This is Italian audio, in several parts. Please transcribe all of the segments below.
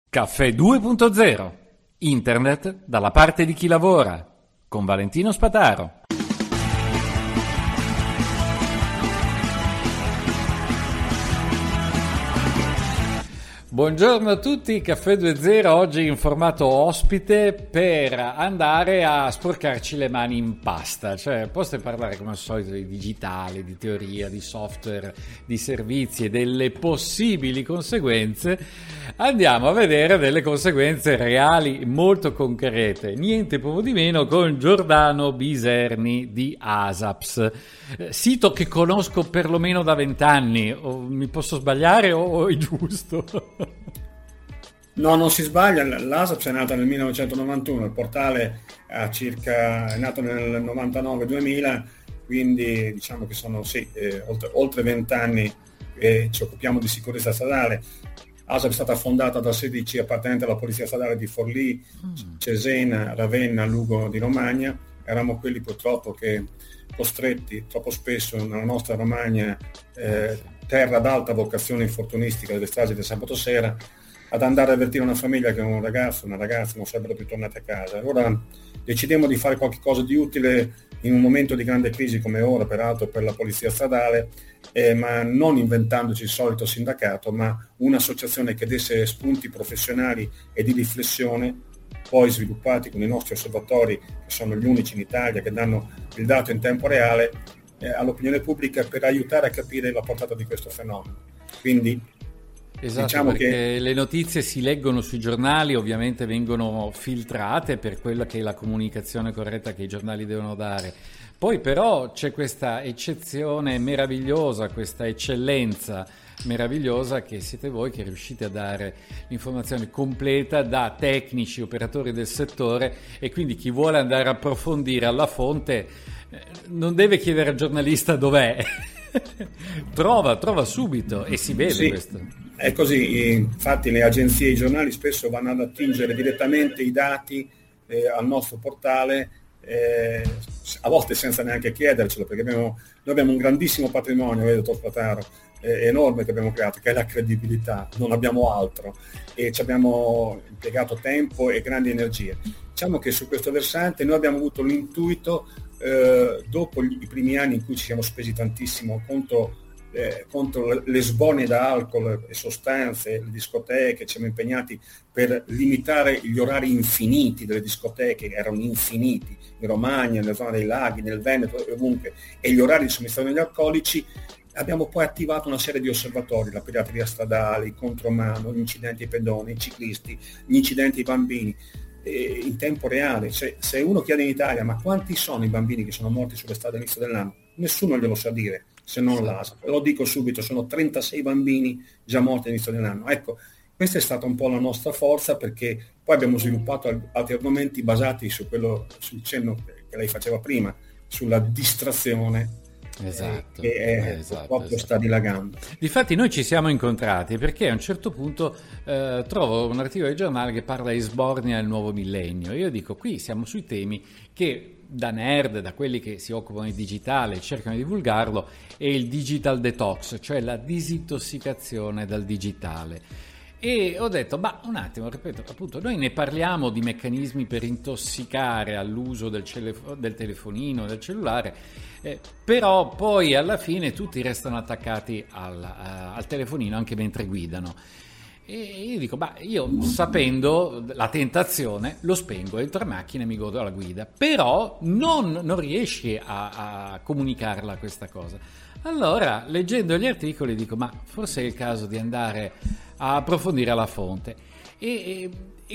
Caffè 2.0. Internet dalla parte di chi lavora. Con Valentino Spataro. Buongiorno a tutti, Caffè 2.0 oggi in formato ospite per andare a sporcarci le mani in pasta, cioè posto di parlare come al solito di digitale, di teoria, di software, di servizi e delle possibili conseguenze, andiamo a vedere delle conseguenze reali molto concrete, niente poco di meno con Giordano Biserni di ASAPS, sito che conosco perlomeno da 20 anni, mi posso sbagliare o è giusto? No, non si sbaglia, l'ASAPS è nata nel 1991, il portale è nato nel 99-2000, quindi diciamo che sono oltre 20 anni che ci occupiamo di sicurezza stradale. ASAPS è stata fondata da 16 appartenenti alla Polizia Stradale di Forlì, Cesena, Ravenna, Lugo di Romagna. Eravamo quelli purtroppo che costretti troppo spesso nella nostra Romagna, terra ad alta vocazione infortunistica delle stragi del sabato sera, ad andare a avvertire una famiglia che un ragazzo, una ragazza non sarebbero più tornati a casa. Allora decidemmo di fare qualche cosa di utile in un momento di grande crisi come ora, peraltro per la polizia stradale, ma non inventandoci il solito sindacato, ma un'associazione che desse spunti professionali e di riflessione, poi sviluppati con i nostri osservatori, che sono gli unici in Italia che danno il dato in tempo reale all'opinione pubblica per aiutare a capire la portata di questo fenomeno. Quindi esatto, diciamo perché che le notizie si leggono sui giornali, ovviamente vengono filtrate per quella che è la comunicazione corretta che i giornali devono dare. Poi però c'è questa eccezione meravigliosa, questa eccellenza meravigliosa che siete voi che riuscite a dare l'informazione completa da tecnici, operatori del settore, e quindi chi vuole andare a approfondire alla fonte non deve chiedere al giornalista dov'è. trova subito e si vede, sì, questo. È così, infatti le agenzie e i giornali spesso vanno ad attingere direttamente i dati al nostro portale, a volte senza neanche chiedercelo, perché noi abbiamo un grandissimo patrimonio, dottor Spataro, enorme, che abbiamo creato, che è la credibilità, non abbiamo altro, e ci abbiamo impiegato tempo e grandi energie. Diciamo che su questo versante noi abbiamo avuto l'intuito, dopo i primi anni in cui ci siamo spesi tantissimo contro le sbornie da alcol e sostanze, le discoteche, ci siamo impegnati per limitare gli orari infiniti delle discoteche, erano infiniti in Romagna, nella zona dei laghi, nel Veneto, ovunque, e gli orari di somministrazione degli alcolici. Abbiamo poi attivato una serie di osservatori, la pirateria stradale, il contromano, gli incidenti ai pedoni, i ciclisti, gli incidenti ai bambini, in tempo reale. Cioè, se uno chiede in Italia ma quanti sono i bambini che sono morti sulle strade all'inizio dell'anno, nessuno glielo sa dire, se non l'ASAP. Lo dico subito, sono 36 bambini già morti all'inizio dell'anno. Ecco, questa è stata un po' la nostra forza, perché poi abbiamo sviluppato altri argomenti basati sul cenno che lei faceva prima, sulla distrazione. Esatto, che purtroppo sta dilagando. Difatti noi ci siamo incontrati perché a un certo punto trovo un articolo di giornale che parla di sbornia del nuovo millennio. Io dico, qui siamo sui temi che da nerd, da quelli che si occupano di digitale e cercano di divulgarlo, è il digital detox, cioè la disintossicazione dal digitale. E ho detto, un attimo, ripeto, appunto, noi ne parliamo di meccanismi per intossicare all'uso del telefonino, del cellulare, però poi alla fine tutti restano attaccati al telefonino anche mentre guidano. E io dico, io sapendo la tentazione lo spengo, entro in macchina e mi godo la guida, però non riesci a comunicarla questa cosa. Allora, leggendo gli articoli dico, forse è il caso di andare a approfondire la fonte. E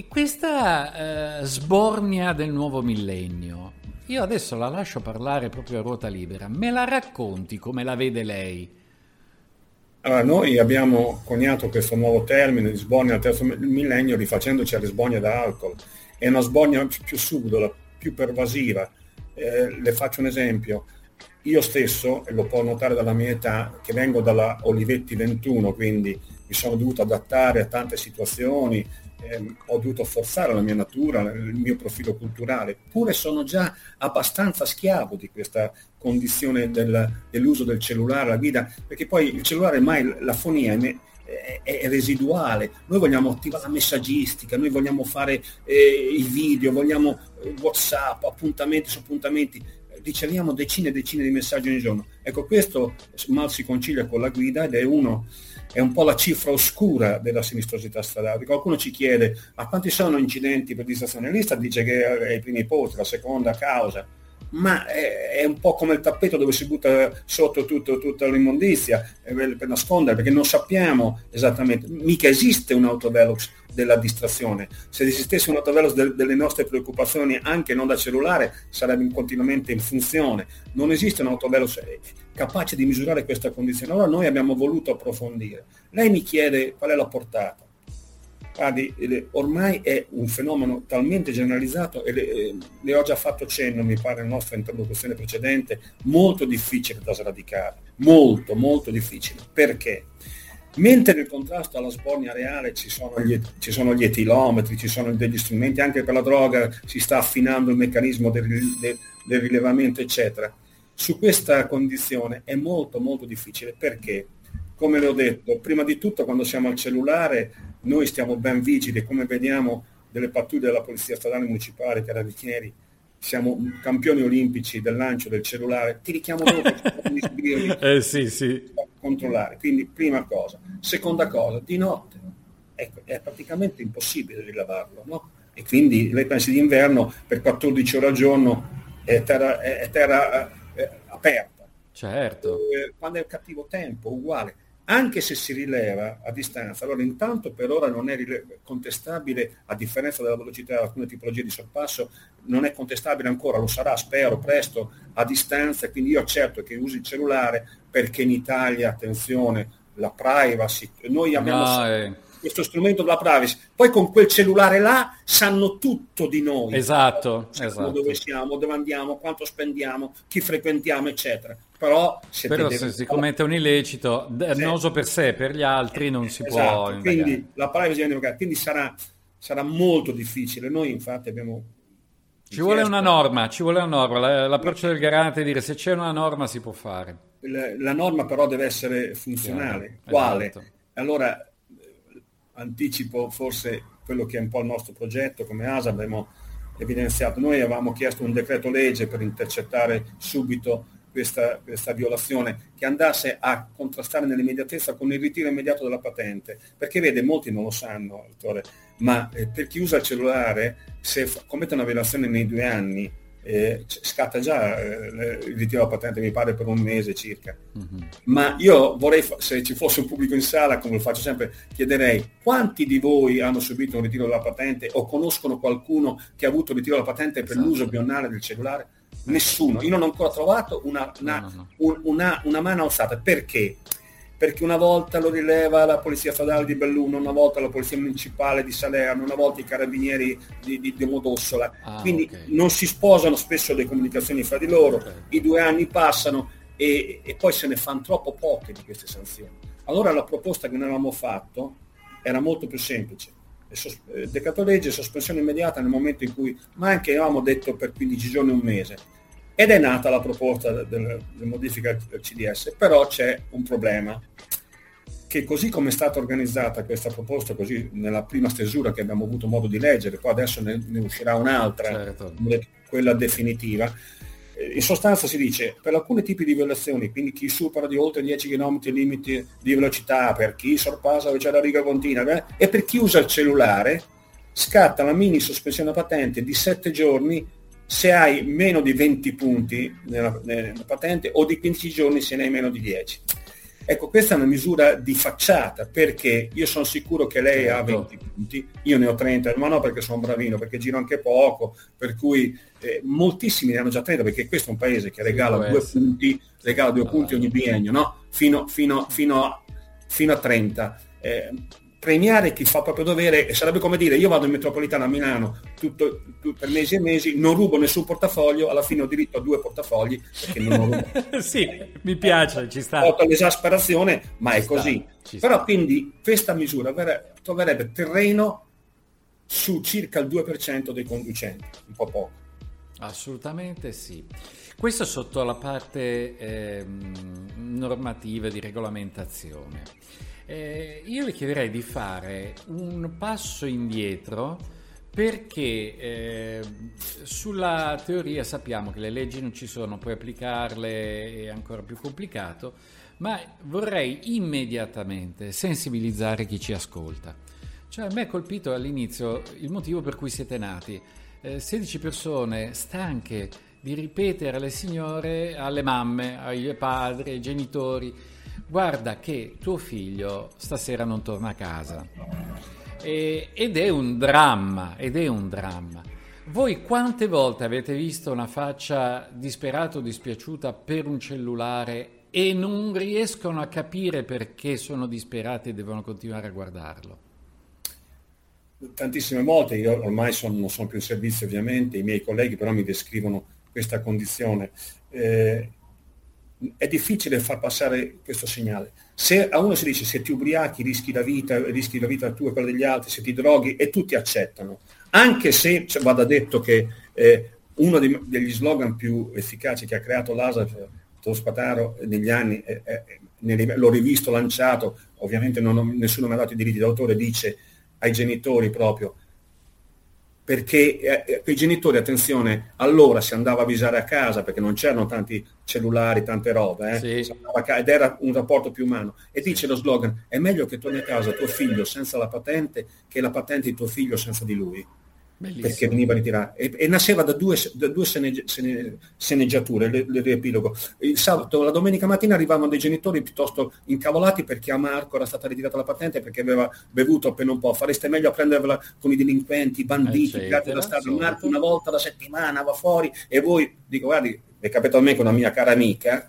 questa sbornia del nuovo millennio, io adesso la lascio parlare proprio a ruota libera. Me la racconti come la vede lei? Allora, noi abbiamo coniato questo nuovo termine di sbornia al terzo millennio rifacendoci alle sbornie da alcol. È una sbornia più subdola, più pervasiva. Le faccio un esempio. Io stesso, e lo può notare dalla mia età, che vengo dalla Olivetti 21, quindi mi sono dovuto adattare a tante situazioni, ho dovuto forzare la mia natura, il mio profilo culturale, pure sono già abbastanza schiavo di questa condizione dell'uso del cellulare alla guida, perché poi il cellulare ormai, la fonia è residuale. Noi vogliamo attivare la messaggistica, noi vogliamo fare i video, vogliamo WhatsApp, appuntamenti su appuntamenti, riceviamo decine e decine di messaggi ogni giorno. Ecco, questo mal si concilia con la guida ed è un po' la cifra oscura della sinistrosità stradale. Qualcuno ci chiede: ma quanti sono incidenti per distrazione? L'Istat dice che è ai primi posti, la seconda causa, ma è un po' come il tappeto dove si butta sotto tutta l'immondizia per nascondere, perché non sappiamo esattamente, mica esiste un autovelox della distrazione. Se esistesse un autovelox delle nostre preoccupazioni, anche non da cellulare, sarebbe continuamente in funzione. Non esiste un autovelox capace di misurare questa condizione. Allora noi abbiamo voluto approfondire. Lei mi chiede qual è la portata. Guardi, ormai è un fenomeno talmente generalizzato, e le ho già fatto cenno, mi pare, nella nostra interlocuzione precedente, molto difficile da sradicare, molto molto difficile. Perché? Mentre nel contrasto alla sbornia reale ci sono gli etilometri, ci sono degli strumenti, anche per la droga si sta affinando il meccanismo del rilevamento, eccetera. Su questa condizione è molto molto difficile. Perché? Come le ho detto, prima di tutto quando siamo al cellulare noi stiamo ben vigili, come vediamo delle pattuglie della Polizia Stradale Municipale, Carabinieri, siamo campioni olimpici del lancio del cellulare, ti richiamo dopo, sì. Controllare. Quindi prima cosa. Seconda cosa, di notte è praticamente impossibile rilevarlo, no? E quindi lei pensi d'inverno per 14 ore al giorno è terra aperta. Certo. Quando è cattivo tempo, uguale. Anche se si rileva a distanza, allora intanto per ora non è contestabile, a differenza della velocità di alcune tipologie di sorpasso, non è contestabile ancora, lo sarà, spero, presto, a distanza. Quindi io accerto che usi il cellulare, perché in Italia, attenzione, la privacy, noi abbiamo questo strumento della privacy, poi con quel cellulare là sanno tutto di noi, esatto. Dove siamo, dove andiamo, quanto spendiamo, chi frequentiamo, eccetera. Però se si commette un illecito dannoso per sé, per gli altri non si può indagare. Quindi la privacy è indagare, quindi sarà molto difficile. Noi infatti abbiamo ci vuole una norma. L'approccio del garante è dire: se c'è una norma si può fare. La norma però deve essere funzionale. Quale? Esatto. Allora anticipo forse quello che è un po' il nostro progetto. Come ASA abbiamo evidenziato, noi avevamo chiesto un decreto legge per intercettare subito questa violazione, che andasse a contrastare nell'immediatezza con il ritiro immediato della patente, perché vede, molti non lo sanno, dottore, ma per chi usa il cellulare, se commette una violazione nei 2 anni, scatta già il ritiro della patente, mi pare per 1 mese circa. Ma io vorrei, se ci fosse un pubblico in sala, come lo faccio sempre, chiederei: quanti di voi hanno subito un ritiro della patente o conoscono qualcuno che ha avuto il ritiro della patente per l'uso bionale del cellulare? Nessuno. Io non ho ancora trovato una mano alzata. Perché? Perché una volta lo rileva la Polizia Stradale di Belluno, una volta la Polizia Municipale di Salerno, una volta i Carabinieri di Domodossola. Quindi non si sposano spesso le comunicazioni fra di loro. I 2 anni passano e poi se ne fanno troppo poche di queste sanzioni. Allora la proposta che noi avevamo fatto era molto più semplice: decreto legge, sospensione immediata nel momento in cui, ma anche avevamo detto per 15 giorni, 1 mese. Ed è nata la proposta della modifica del CDS, però c'è un problema, che così come è stata organizzata questa proposta, così nella prima stesura che abbiamo avuto modo di leggere, poi adesso ne uscirà un'altra, certo, quella definitiva. In sostanza si dice: per alcuni tipi di violazioni, quindi chi supera di oltre 10 km limiti di velocità, per chi sorpassa la velocità riga continua, e per chi usa il cellulare, scatta la mini sospensione patente di 7 giorni se hai meno di 20 punti nella patente, o di 15 giorni se ne hai meno di 10. Ecco, questa è una misura di facciata, perché io sono sicuro che lei ha 20 punti, io ne ho 30, ma no perché sono bravino, perché giro anche poco, per cui moltissimi ne hanno già 30, perché questo è un paese che regala 2 punti, regala 2 punti ogni biennio, no? Fino a 30. Premiare chi fa il proprio dovere, e sarebbe come dire: io vado in metropolitana a Milano per mesi e mesi, non rubo nessun portafoglio, alla fine ho diritto a 2 portafogli perché non ho rubato. Sì, mi piace, ci sta. Ho l'esasperazione, ma è così. Però quindi questa misura troverebbe terreno su circa il 2% dei conducenti, un po' poco. Assolutamente sì. Questo sotto la parte normativa di regolamentazione. Io le chiederei di fare un passo indietro, perché sulla teoria sappiamo che le leggi non ci sono, puoi applicarle è ancora più complicato, ma vorrei immediatamente sensibilizzare chi ci ascolta. Cioè, a me ha colpito all'inizio il motivo per cui siete nati. 16 persone stanche di ripetere alle signore, alle mamme, ai padri, ai genitori: guarda che tuo figlio stasera non torna a casa. Ed è un dramma, Voi quante volte avete visto una faccia disperata o dispiaciuta per un cellulare e non riescono a capire perché sono disperati e devono continuare a guardarlo? Tantissime volte. Io ormai non sono più in servizio, ovviamente, i miei colleghi però mi descrivono questa condizione. È difficile far passare questo segnale. Se a uno si dice se ti ubriachi rischi la vita tua e quella degli altri, se ti droghi, e tutti accettano, anche se vada detto che uno degli slogan più efficaci che ha creato l'ASA, Spataro, negli anni, l'ho rivisto, lanciato, ovviamente nessuno mi ha dato i diritti d'autore, dice ai genitori proprio, perché quei genitori, attenzione, allora si andava a avvisare a casa perché non c'erano tanti cellulari, tante robe, Sì. ed era un rapporto più umano, e dice lo slogan: è meglio che torni a casa tuo figlio senza la patente che la patente di tuo figlio senza di lui. Bellissimo. Perché veniva ritirato e nasceva da due sceneggiature, il riepilogo. Il sabato, la domenica mattina arrivavano dei genitori piuttosto incavolati perché a Marco era stata ritirata la patente perché aveva bevuto appena un po'. Fareste meglio a prenderla con i delinquenti, i banditi, tirati da strada. Marco una volta alla settimana va fuori, e voi, dico, guardi, è capitato a me con una mia cara amica,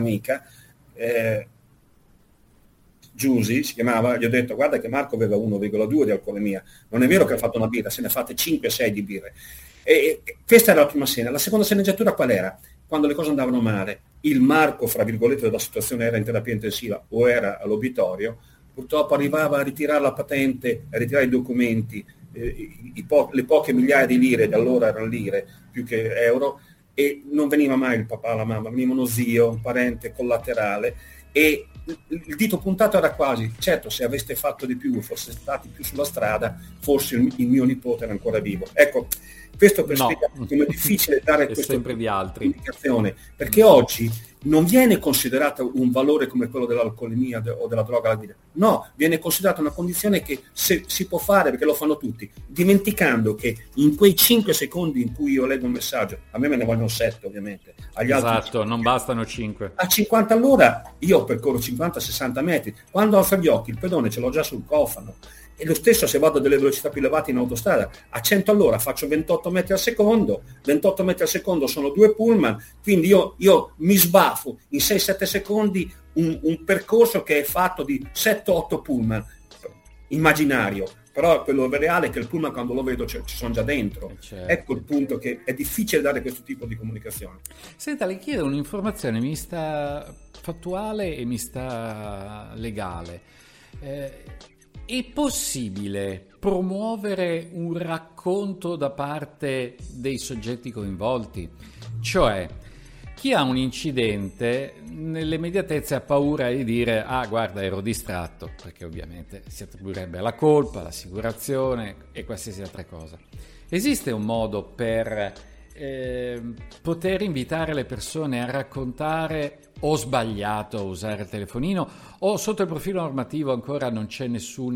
Giusy si chiamava, gli ho detto: guarda che Marco aveva 1,2 di alcolemia, non è vero che ha fatto una birra, se ne fate 5-6 di birre. E questa era la prima scena. La seconda sceneggiatura qual era? Quando le cose andavano male, il Marco, fra virgolette, della situazione era in terapia intensiva o era all'obitorio, purtroppo arrivava a ritirare la patente, a ritirare i documenti, le poche migliaia di lire, da allora erano lire più che euro, e non veniva mai il papà, la mamma, veniva uno zio, un parente collaterale, e il dito puntato era quasi: certo, se aveste fatto di più, foste stati più sulla strada, forse il mio nipote era ancora vivo. Ecco, questo per spiegare come è difficile dare questa indicazione, perché oggi non viene considerata un valore come quello dell'alcolemia o della droga alla guida. No, viene considerata una condizione che si può fare perché lo fanno tutti, dimenticando che in quei 5 secondi in cui io leggo un messaggio, a me me ne vogliono 7 ovviamente, agli altri non bastano 5. A 50 all'ora io percorro 50-60 metri, quando apro gli occhi il pedone ce l'ho già sul cofano. E lo stesso se vado a delle velocità più elevate in autostrada, a 100 all'ora faccio 28 metri al secondo, 28 metri al secondo sono 2 pullman, quindi io mi sbaffo in 6-7 secondi un percorso che è fatto di 7-8 pullman, immaginario, però quello reale è che il pullman quando lo vedo ci sono già dentro. Certo. Ecco il punto, che è difficile dare questo tipo di comunicazione. Senta, le chiedo un'informazione mista fattuale e mista legale. È possibile promuovere un racconto da parte dei soggetti coinvolti? Cioè, chi ha un incidente nell'immediatezza ha paura di dire: ah, guarda, ero distratto, perché ovviamente si attribuirebbe la colpa, l'assicurazione e qualsiasi altra cosa. Esiste un modo per poter invitare le persone a raccontare: ho sbagliato a usare il telefonino, o sotto il profilo normativo ancora non c'è nessun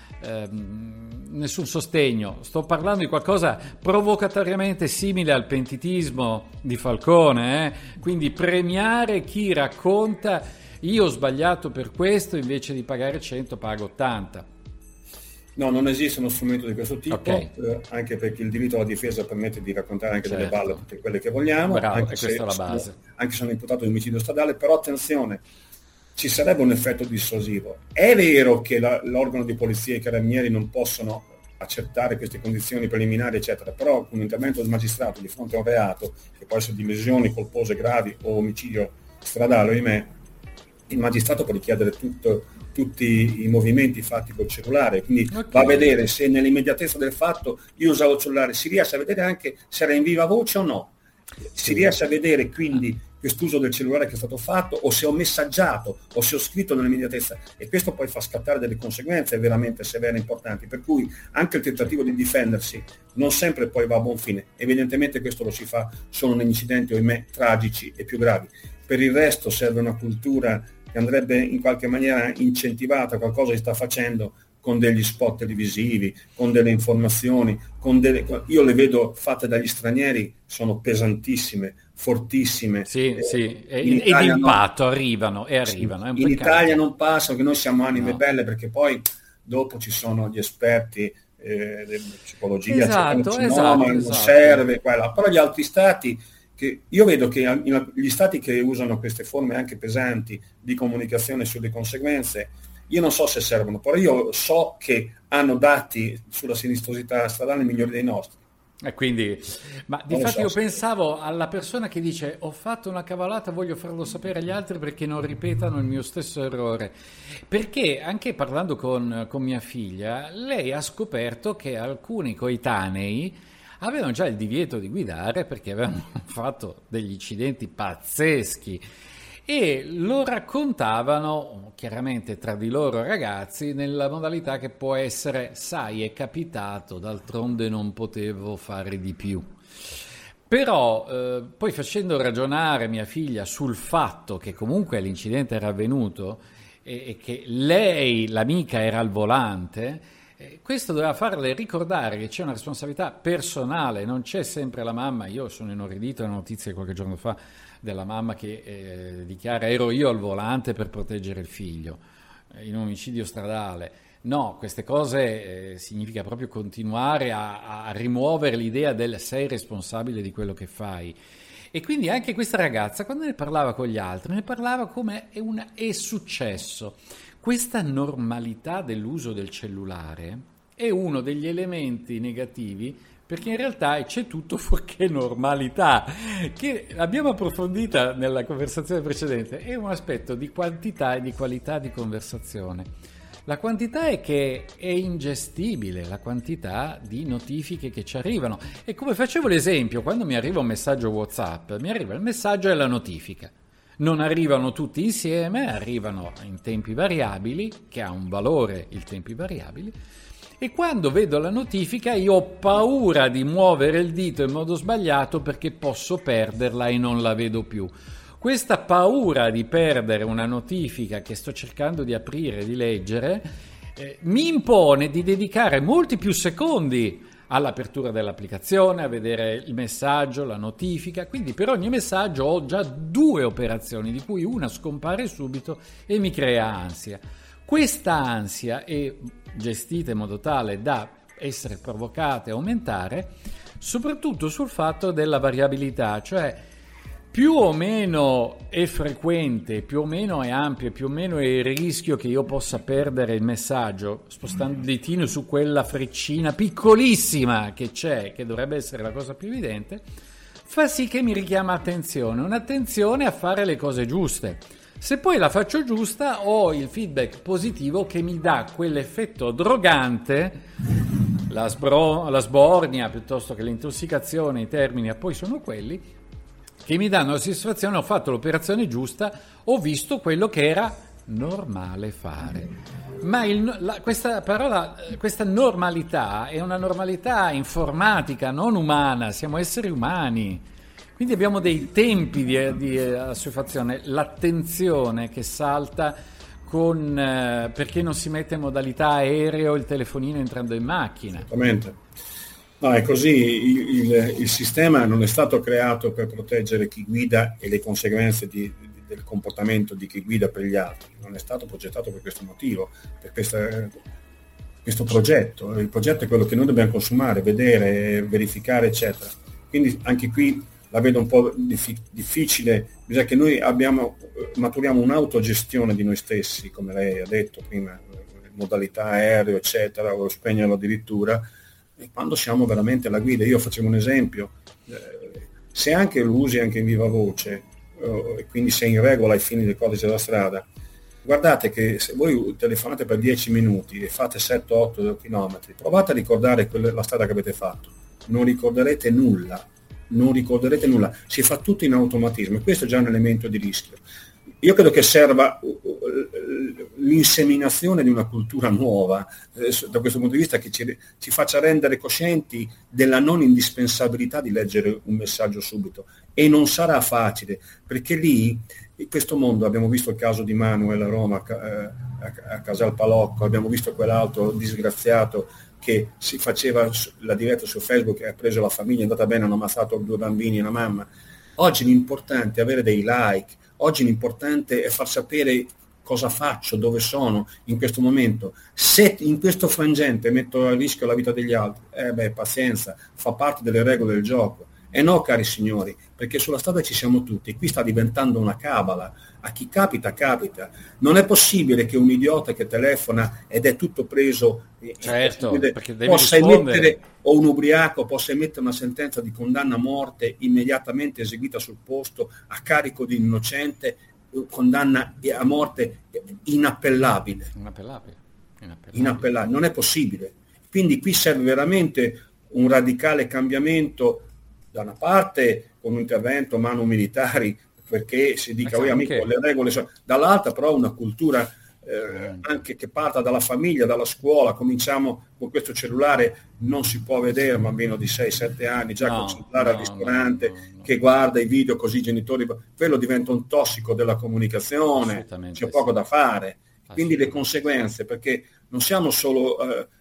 sostegno? Sto parlando di qualcosa provocatoriamente simile al pentitismo di Falcone, quindi premiare chi racconta: io ho sbagliato per questo, invece di pagare 100 pago 80. No, non esiste uno strumento di questo tipo, okay. Anche perché il diritto alla difesa permette di raccontare anche delle balle, tutte quelle che vogliamo. Bravo, anche questa è la base. Anche se sono imputato di omicidio stradale, però attenzione, ci sarebbe un effetto dissuasivo. È vero che l'organo di polizia e i carabinieri non possono accettare queste condizioni preliminari, eccetera, però un intervento del magistrato di fronte a un reato, che può essere di lesioni colpose gravi o omicidio stradale, ahimè, il magistrato può richiedere tutti i movimenti fatti col cellulare, quindi va a vedere se nell'immediatezza del fatto io usavo il cellulare, si riesce a vedere anche se era in viva voce o no, si riesce a vedere quindi quest'uso del cellulare che è stato fatto, o se ho messaggiato, o se ho scritto nell'immediatezza, e questo poi fa scattare delle conseguenze veramente severe e importanti, per cui anche il tentativo di difendersi non sempre poi va a buon fine. Evidentemente questo lo si fa solo negli incidenti, ahimè, tragici e più gravi. Per il resto serve una cultura che andrebbe in qualche maniera incentivata, qualcosa si sta facendo con degli spot televisivi, con delle informazioni, io le vedo fatte dagli stranieri, sono pesantissime, fortissime. Sì, e d'impatto arrivano. È un in Italia non passano, che noi siamo anime belle, perché poi dopo ci sono gli esperti di psicologia, esatto. non serve quella. Però gli altri stati, che io vedo che gli stati che usano queste forme anche pesanti di comunicazione sulle conseguenze, io non so se servono, però io so che hanno dati sulla sinistrosità stradale migliori dei nostri. E quindi, ma difatti io pensavo alla persona che dice: ho fatto una cavolata, voglio farlo sapere agli altri perché non ripetano il mio stesso errore. Perché anche parlando con mia figlia, lei ha scoperto che alcuni coetanei avevano già il divieto di guidare perché avevano fatto degli incidenti pazzeschi. E lo raccontavano chiaramente tra di loro ragazzi nella modalità che può essere: sai, è capitato, d'altronde non potevo fare di più. Però poi facendo ragionare mia figlia sul fatto che comunque l'incidente era avvenuto e che lei, l'amica, era al volante, questo doveva farle ricordare che c'è una responsabilità personale, non c'è sempre la mamma. Io sono inorridito da una notizia di qualche giorno fa della mamma che dichiara: ero io al volante per proteggere il figlio in un omicidio stradale. No, queste cose significa proprio continuare a rimuovere l'idea del sei responsabile di quello che fai. E quindi anche questa ragazza, quando ne parlava con gli altri, ne parlava come è successo. Questa normalità dell'uso del cellulare è uno degli elementi negativi, perché in realtà c'è tutto fuorché normalità, che abbiamo approfondita nella conversazione precedente. È un aspetto di quantità e di qualità di conversazione. La quantità è che è ingestibile, la quantità di notifiche che ci arrivano. E come facevo l'esempio, quando mi arriva un messaggio WhatsApp, mi arriva il messaggio e la notifica. Non arrivano tutti insieme, arrivano in tempi variabili, che ha un valore il tempi variabili, e quando vedo la notifica io ho paura di muovere il dito in modo sbagliato perché posso perderla e non la vedo più. Questa paura di perdere una notifica che sto cercando di aprire e di leggere mi impone di dedicare molti più secondi all'apertura dell'applicazione, a vedere il messaggio, la notifica. Quindi per ogni messaggio ho già 2 operazioni, di cui una scompare subito e mi crea ansia. Questa ansia è gestita in modo tale da essere provocata e aumentare soprattutto sul fatto della variabilità, cioè più o meno è frequente, più o meno è ampio, più o meno è il rischio che io possa perdere il messaggio, spostando il ditino su quella freccina piccolissima che c'è, che dovrebbe essere la cosa più evidente, fa sì che mi richiama attenzione, un'attenzione a fare le cose giuste. Se poi la faccio giusta, ho il feedback positivo che mi dà quell'effetto drogante, la sbornia piuttosto che l'intossicazione, i termini poi sono quelli, che mi danno la soddisfazione: ho fatto l'operazione giusta, ho visto quello che era normale fare. Ma questa normalità è una normalità informatica, non umana, siamo esseri umani. Quindi abbiamo dei tempi di assuefazione, l'attenzione che salta perché non si mette in modalità aereo il telefonino entrando in macchina. Esattamente. No, è così, il sistema non è stato creato per proteggere chi guida e le conseguenze del comportamento di chi guida per gli altri, non è stato progettato per questo motivo, per questo progetto. Il progetto è quello che noi dobbiamo consumare, vedere, verificare, eccetera. Quindi anche qui la vedo un po' difficile, bisogna che noi maturiamo un'autogestione di noi stessi, come lei ha detto prima, modalità aereo, eccetera, o spegnerlo addirittura, e quando siamo veramente alla guida. Io facevo un esempio, se anche lo usi anche in viva voce, e quindi sei in regola ai fini del codice della strada, guardate che se voi telefonate per 10 minuti e fate 7-8 km, provate a ricordare la strada che avete fatto, non ricorderete nulla. non ricorderete nulla, si fa tutto in automatismo e questo è già un elemento di rischio. Io credo che serva l'inseminazione di una cultura nuova, da questo punto di vista, che ci faccia rendere coscienti della non indispensabilità di leggere un messaggio subito, e non sarà facile, perché lì, in questo mondo, abbiamo visto il caso di Manuel a Roma, a Casal Palocco, abbiamo visto quell'altro disgraziato che si faceva la diretta su Facebook e ha preso la famiglia, è andata bene, hanno ammazzato 2 bambini e una mamma. Oggi l'importante è avere dei like, oggi l'importante è far sapere cosa faccio, dove sono in questo momento. Se in questo frangente metto a rischio la vita degli altri, pazienza, fa parte delle regole del gioco. E no, cari signori, perché sulla strada ci siamo tutti, qui sta diventando una cabala, a chi capita, capita. Non è possibile che un idiota che telefona ed è tutto preso, certo, perché devi possa rispondere. emettere, o un ubriaco possa emettere una sentenza di condanna a morte immediatamente eseguita sul posto a carico di un innocente, condanna a morte inappellabile. Inappellabile. Non è possibile. Quindi qui serve veramente un radicale cambiamento, da una parte con un intervento mano militari, perché si dica, amico, le regole sono, dall'altra però una cultura anche che parta dalla famiglia, dalla scuola. Cominciamo con questo cellulare, non si può vedere un bambino di 6-7 anni già con il cellulare al ristorante, che guarda i video, così i genitori, quello diventa un tossico della comunicazione, c'è poco da fare. Quindi le conseguenze, perché non siamo solo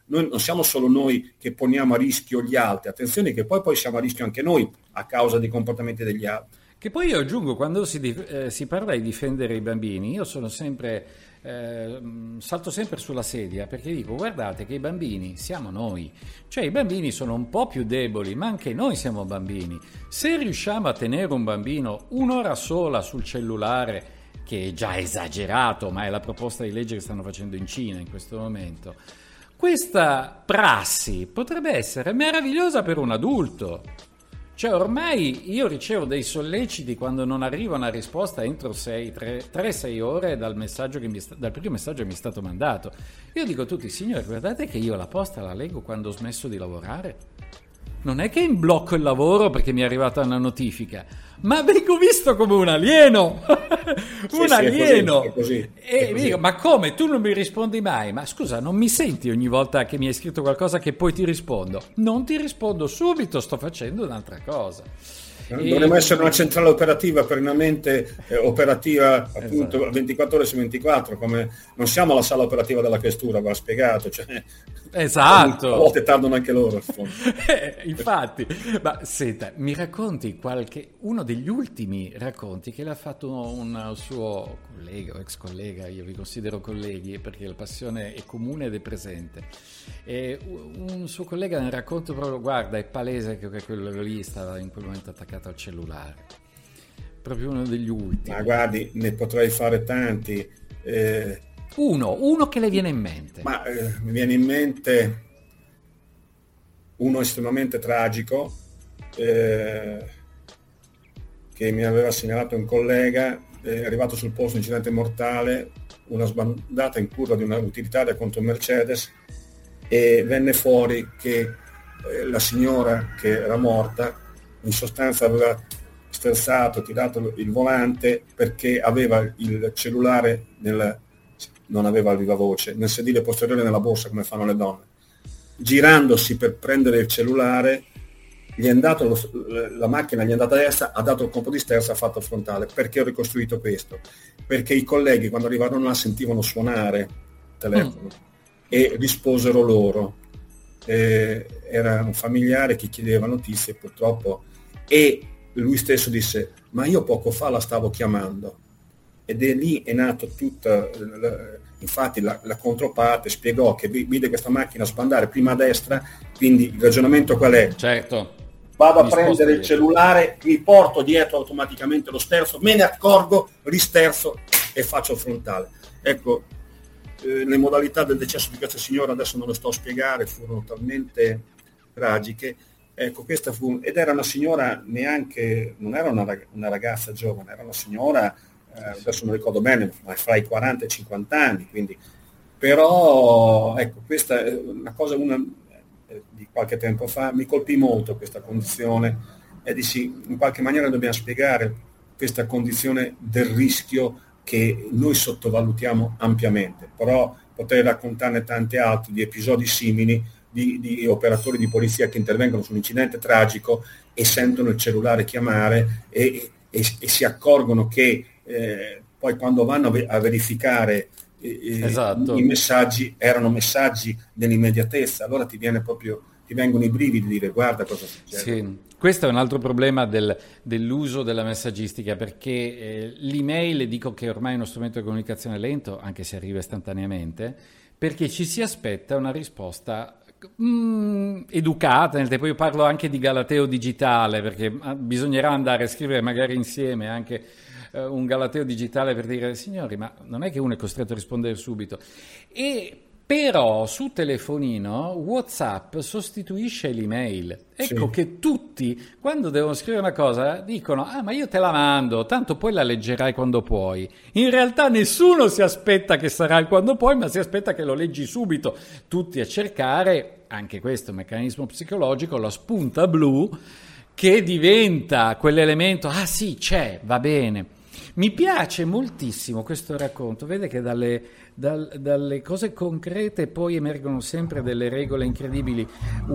noi che poniamo a rischio gli altri, attenzione che poi siamo a rischio anche noi a causa dei comportamenti degli altri. Che poi io aggiungo, quando si parla di difendere i bambini, io sono sempre salto sempre sulla sedia, perché dico, guardate che i bambini siamo noi, cioè i bambini sono un po' più deboli, ma anche noi siamo bambini. Se riusciamo a tenere un bambino un'ora sola sul cellulare, che è già esagerato, ma è la proposta di legge che stanno facendo in Cina in questo momento, questa prassi potrebbe essere meravigliosa per un adulto. Cioè ormai io ricevo dei solleciti quando non arriva una risposta entro 3-6 ore dal primo messaggio che mi è stato mandato. Io dico a tutti, signori, guardate che io la posta la leggo quando ho smesso di lavorare. Non è che imblocco il lavoro perché mi è arrivata una notifica, ma vengo visto come un alieno. Un alieno. È così. E mi dico, ma come? Tu non mi rispondi mai? Ma scusa, non mi senti ogni volta che mi hai scritto qualcosa che poi ti rispondo? Non ti rispondo subito, sto facendo un'altra cosa. Dovremmo essere una centrale operativa permanente, operativa appunto, esatto, 24 ore su 24, come non siamo la sala operativa della questura, va spiegato, cioè, esatto, a volte tardano anche loro. Infatti, ma senta, mi racconti uno degli ultimi racconti che l'ha fatto un suo collega o ex collega, io vi considero colleghi perché la passione è comune ed è presente, e un suo collega nel racconto proprio, guarda, è palese che quello lì stava in quel momento attaccato al cellulare, proprio uno degli ultimi. Ma guardi, ne potrei fare tanti. Uno che le viene in mente. Ma mi viene in mente uno estremamente tragico che mi aveva segnalato un collega, è arrivato sul posto un incidente mortale, una sbandata in curva di una utilitaria contro un Mercedes, e venne fuori che la signora che era morta in sostanza aveva sterzato, tirato il volante perché aveva il cellulare non aveva il vivavoce, nel sedile posteriore nella borsa come fanno le donne. Girandosi per prendere il cellulare, gli è andato la macchina gli è andata a destra, ha dato il colpo di sterza, ha fatto il frontale. Perché ho ricostruito questo? Perché i colleghi quando arrivarono là sentivano suonare il telefono e risposero loro. Era un familiare che chiedeva notizie purtroppo, e lui stesso disse, ma io poco fa la stavo chiamando, ed è lì è nato tutta infatti la controparte spiegò che vide questa macchina sbandare prima a destra, quindi il ragionamento qual è? Certo, vado a prendere il cellulare, mi porto dietro automaticamente lo sterzo, me ne accorgo, risterzo e faccio il frontale. Ecco, le modalità del decesso di questa signora adesso non le sto a spiegare, furono talmente tragiche. Ecco, questa fu, ed era una signora non era una ragazza giovane, era una signora, adesso non ricordo bene, ma fra i 40 e i 50 anni, quindi, però ecco, questa è una cosa, di qualche tempo fa, mi colpì molto questa condizione, e in qualche maniera dobbiamo spiegare questa condizione del rischio che noi sottovalutiamo ampiamente, però potrei raccontarne tanti altri di episodi simili di operatori di polizia che intervengono su un incidente tragico e sentono il cellulare chiamare e si accorgono che poi quando vanno a verificare esatto. i messaggi erano messaggi dell'immediatezza, allora ti vengono i brividi di dire guarda cosa succede. Sì. Questo è un altro problema dell'uso della messaggistica, perché l'email, dico che ormai è uno strumento di comunicazione lento, anche se arriva istantaneamente, perché ci si aspetta una risposta educata nel tempo. Io parlo anche di galateo digitale, perché bisognerà andare a scrivere magari insieme anche un galateo digitale per dire signori, ma non è che uno è costretto a rispondere subito. E però su telefonino WhatsApp sostituisce l'email. Ecco sì. Che tutti, quando devono scrivere una cosa, dicono ma io te la mando, tanto poi la leggerai quando puoi. In realtà nessuno si aspetta che sarà il quando puoi, ma si aspetta che lo leggi subito. Tutti a cercare, anche questo è un meccanismo psicologico, la spunta blu, che diventa quell'elemento, sì, c'è, va bene. Mi piace moltissimo questo racconto, vede che dalle cose concrete poi emergono sempre delle regole incredibili.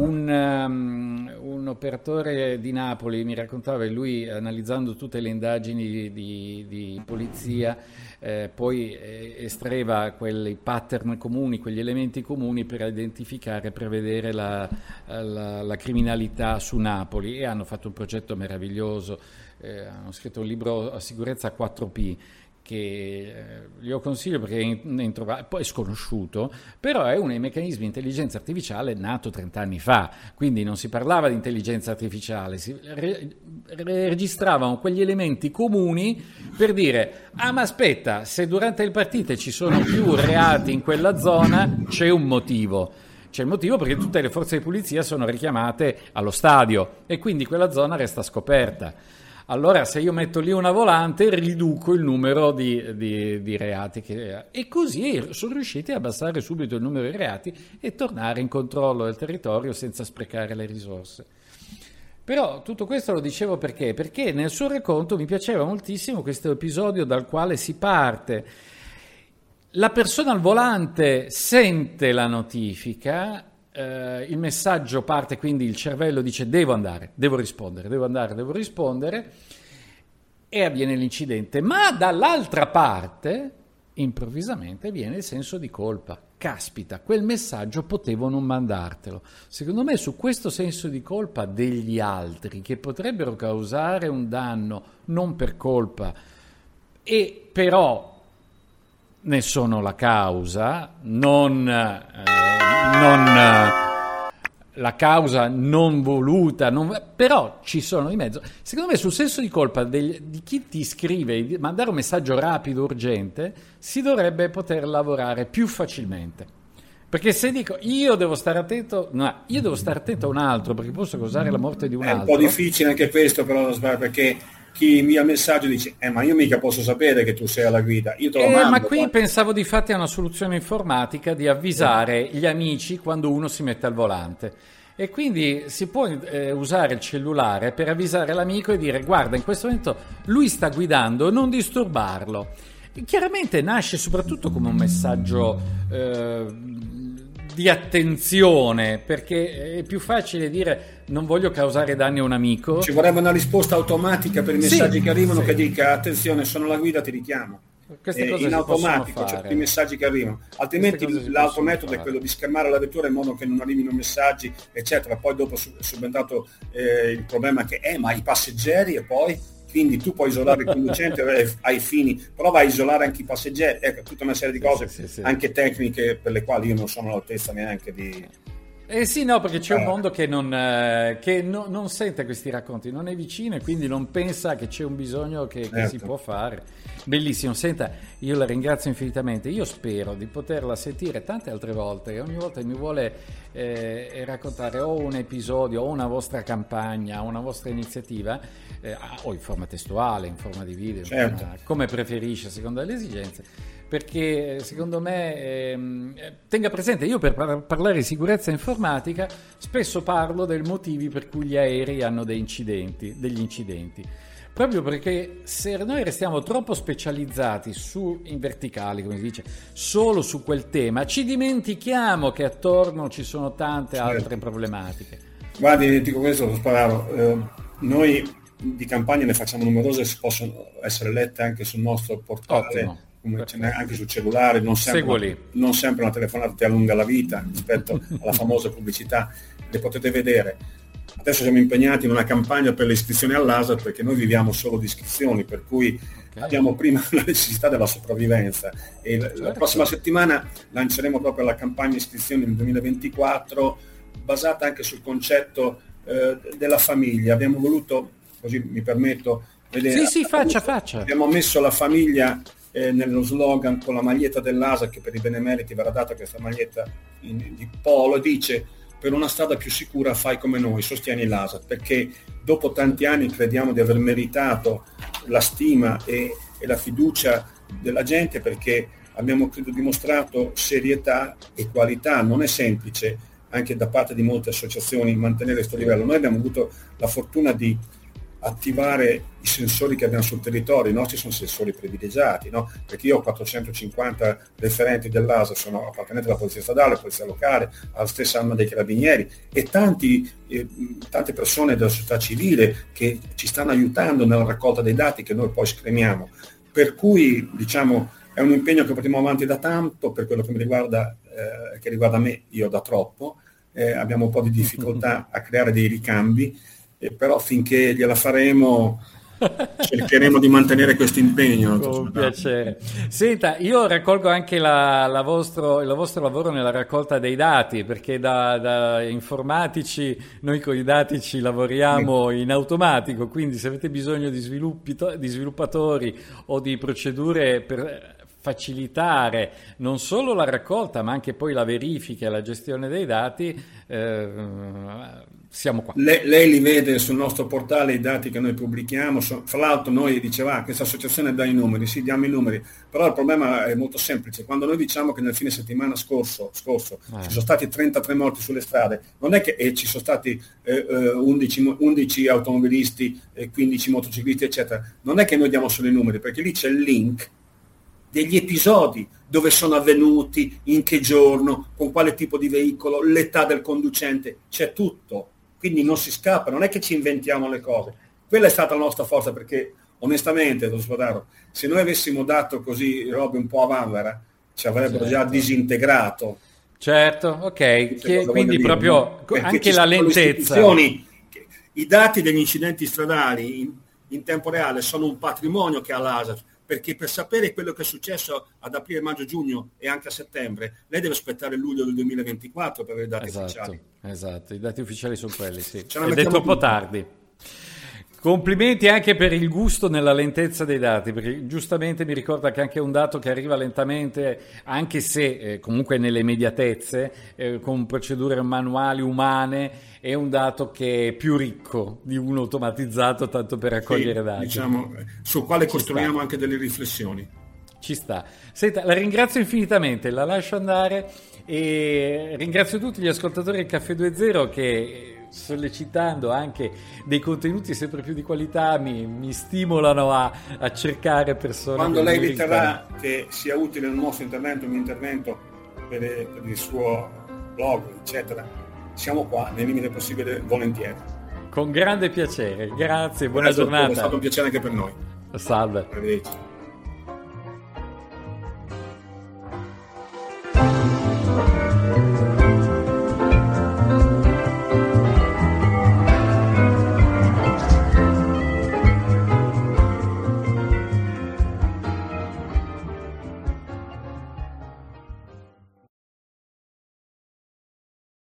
Un operatore di Napoli mi raccontava, lui analizzando tutte le indagini di polizia, poi estraeva quei pattern comuni, quegli elementi comuni per identificare e prevedere la criminalità su Napoli, e hanno fatto un progetto meraviglioso. Hanno scritto un libro a sicurezza 4P che glielo consiglio perché poi è sconosciuto, però è uno dei meccanismi di intelligenza artificiale nato 30 anni fa, quindi non si parlava di intelligenza artificiale, si registravano quegli elementi comuni per dire ma aspetta, se durante le partite ci sono più reati in quella zona c'è un motivo. C'è il motivo perché tutte le forze di polizia sono richiamate allo stadio e quindi quella zona resta scoperta. Allora se io metto lì una volante riduco il numero di reati e così sono riusciti a abbassare subito il numero di reati e tornare in controllo del territorio senza sprecare le risorse. Però tutto questo lo dicevo perché nel suo racconto mi piaceva moltissimo questo episodio dal quale si parte. La persona al volante sente la notifica, il messaggio parte, quindi il cervello dice devo andare, devo rispondere, e avviene l'incidente. Ma dall'altra parte, improvvisamente, viene il senso di colpa. Caspita, quel messaggio potevo non mandartelo. Secondo me su questo senso di colpa degli altri, che potrebbero causare un danno non per colpa, e però ne sono la causa, la causa non voluta, però ci sono di mezzo. Secondo me sul senso di colpa di chi ti scrive, di mandare un messaggio rapido, urgente, si dovrebbe poter lavorare più facilmente. Perché se dico io devo stare attento, io devo stare attento a un altro perché posso causare la morte di un altro. È un po' difficile anche questo, però, perché chi invia messaggio dice ma io mica posso sapere che tu sei alla guida, io te lo mando. Ma qui pensavo di fatti a una soluzione informatica di avvisare gli amici quando uno si mette al volante, e quindi si può usare il cellulare per avvisare l'amico e dire guarda, in questo momento lui sta guidando, non disturbarlo. Chiaramente nasce soprattutto come un messaggio di attenzione, perché è più facile dire non voglio causare danni a un amico. Ci vorrebbe una risposta automatica per i messaggi che arrivano, che dica attenzione, sono la guida, ti richiamo. Queste cose in automatico, cioè i messaggi che arrivano, altrimenti l'altro metodo è quello di schermare la vettura in modo che non arrivino messaggi eccetera. Poi dopo è subentrato il problema che ma i passeggeri, e poi quindi tu puoi isolare il conducente ai fini, prova a isolare anche i passeggeri, ecco, tutta una serie di cose, sì. Anche tecniche per le quali io non sono all'altezza neanche di... sì, no, perché c'è un mondo che non sente questi racconti, non è vicino e quindi non pensa che c'è un bisogno che si può fare. Bellissimo, senta, io la ringrazio infinitamente, io spero di poterla sentire tante altre volte, e ogni volta mi vuole raccontare o un episodio o una vostra campagna, una vostra iniziativa, o in forma testuale, in forma di video, come preferisce, secondo le esigenze. perché secondo me tenga presente, io per parlare di sicurezza informatica spesso parlo dei motivi per cui gli aerei hanno degli incidenti. Proprio perché se noi restiamo troppo specializzati in verticali, come si dice, solo su quel tema, ci dimentichiamo che attorno ci sono tante altre problematiche. Guardi, dico questo, Spararo, noi di campagne ne facciamo numerose, possono essere lette anche sul nostro portale, anche sul cellulare, non sempre una telefonata ti allunga la vita rispetto alla famosa pubblicità, le potete vedere. Adesso siamo impegnati in una campagna per le iscrizioni all'ASAT, perché noi viviamo solo di iscrizioni, per cui abbiamo prima la necessità della sopravvivenza, e la prossima settimana lanceremo proprio la campagna iscrizioni nel 2024, basata anche sul concetto della famiglia. Abbiamo voluto, così mi permetto, vedere, faccia. Abbiamo messo la famiglia nello slogan con la maglietta dell'ASAT, che per i benemeriti verrà data questa maglietta di polo, dice: per una strada più sicura fai come noi, sostieni l'ASAT, perché dopo tanti anni crediamo di aver meritato la stima e la fiducia della gente, perché abbiamo, credo, dimostrato serietà e qualità. Non è semplice, anche da parte di molte associazioni, mantenere questo livello. Noi abbiamo avuto la fortuna di attivare i sensori che abbiamo sul territorio. I nostri sono sensori privilegiati, no? Perché io ho 450 referenti dell'ASA, sono appartenenti alla Polizia Stradale, alla Polizia Locale, alla stessa Arma dei Carabinieri, e tante persone della società civile che ci stanno aiutando nella raccolta dei dati che noi poi scremiamo. Per cui, diciamo, è un impegno che portiamo avanti da tanto. Per quello che mi riguarda, che riguarda me, io da troppo, abbiamo un po' di difficoltà a creare dei ricambi, però finché gliela faremo cercheremo di mantenere questo impegno. Con piacere. Senta, io raccolgo anche il vostro lavoro nella raccolta dei dati, perché da informatici noi con i dati ci lavoriamo in automatico, quindi se avete bisogno di sviluppatori o di procedure per facilitare non solo la raccolta ma anche poi la verifica e la gestione dei dati, siamo qua. Lei li vede sul nostro portale, i dati che noi pubblichiamo. Fra l'altro noi diceva questa associazione dà i numeri, sì, diamo i numeri, però il problema è molto semplice. Quando noi diciamo che nel fine settimana scorso ci sono stati 33 morti sulle strade, non è che ci sono stati 11 automobilisti, 15 motociclisti eccetera, non è che noi diamo solo i numeri, perché lì c'è il link degli episodi, dove sono avvenuti, in che giorno, con quale tipo di veicolo, l'età del conducente, c'è tutto. Quindi non si scappa, non è che ci inventiamo le cose. Quella è stata la nostra forza, perché onestamente, dottor Spadaro, se noi avessimo dato così robe un po' a vanvera, ci avrebbero già disintegrato. Certo, ok, quindi proprio anche la lentezza. I dati degli incidenti stradali in tempo reale sono un patrimonio che ha l'ASAT, perché per sapere quello che è successo ad aprile, maggio, giugno e anche a settembre, lei deve aspettare luglio del 2024 per avere i dati ufficiali. Esatto, i dati ufficiali sono quelli, sì. Ed è troppo tardi. Complimenti anche per il gusto nella lentezza dei dati, perché giustamente mi ricorda che anche un dato che arriva lentamente, anche se comunque nelle immediatezze, con procedure manuali umane, è un dato che è più ricco di uno automatizzato, tanto per raccogliere dati. Diciamo, sul quale costruiamo anche delle riflessioni. Ci sta. Senta, la ringrazio infinitamente, la lascio andare e ringrazio tutti gli ascoltatori del Caffè 2.0 che, sollecitando anche dei contenuti sempre più di qualità, mi stimolano a cercare persone. Quando lei riterrà che sia utile il nostro intervento, un intervento per il suo blog, eccetera, siamo qua, nel limite possibile, volentieri. Con grande piacere, grazie, buona giornata. È stato un piacere anche per noi. Salve. Arrivederci.